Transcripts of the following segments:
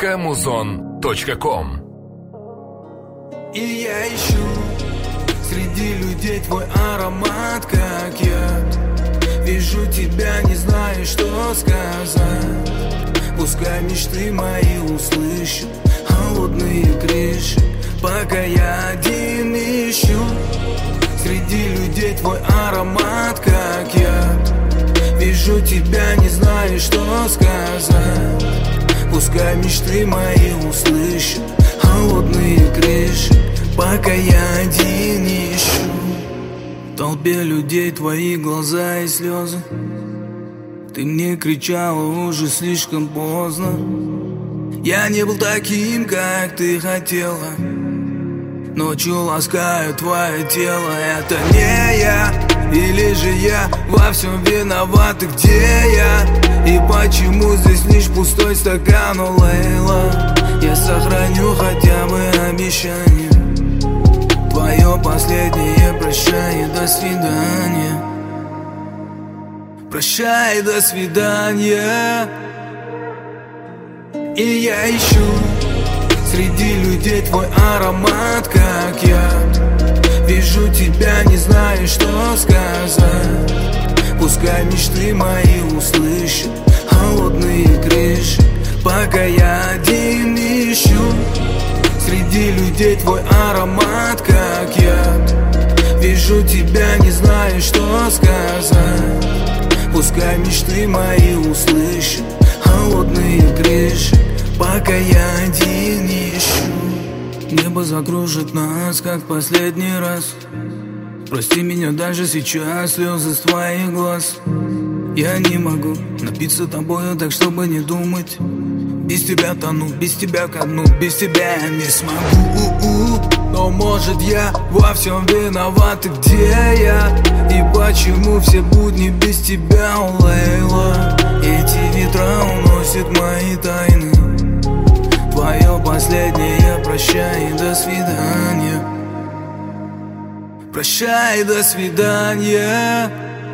muzon.com. И я ищу среди людей твой аромат, как яд. Вижу тебя, не знаю, что сказать. Пускай мечты мои услышат холодные крыши, пока я один ищу среди людей твой аромат, как яд. Вижу тебя, не знаю, что сказать. Пускай мечты мои услышат холодные крыши, пока я один ищу. В толпе людей твои глаза и слезы. Ты мне кричала уже слишком поздно. Я не был таким, как ты хотела. Ночью ласкаю твое тело. Это не я, или же я во всем виноват? И где я? И почему здесь лишь пустой стакан, о Лейла? Я сохраню хотя бы обещание, твое последнее прощание. До свидания. Прощай, до свидания. И я ищу среди людей твой аромат, как яд. Вижу тебя, не знаю, что сказать. Пускай мечты мои услышат холодные крыши, пока я один ищу среди людей твой аромат, как яд. Вижу тебя, не знаю, что сказать. Пускай мечты мои услышат холодные крыши, пока я один ищу. Небо закружит нас, как последний раз. Прости меня даже сейчас, слезы с твоих глаз. Я не могу напиться тобою так, чтобы не думать. Без тебя тону, без тебя ко дну, без тебя я не смогу. Но может я во всем виноват? И где я? И почему все будни без тебя, о Лейла? Эти ветра уносят мои тайны. Твое последнее прощай, до свидания. Прощай, до свидания.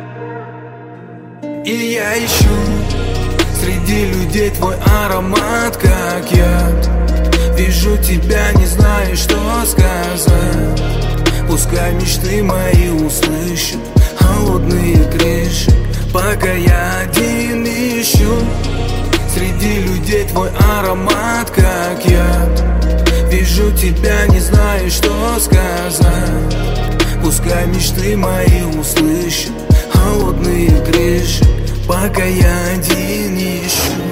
И я ищу среди людей твой аромат, как яд. Вижу тебя, не знаю, что сказать. Пускай мечты мои услышат холодные крыши, пока я один ищу среди людей твой аромат, как яд. Вижу тебя, не знаю, что сказать. Пускай мечты мои услышат холодные крыши, пока я один ищу.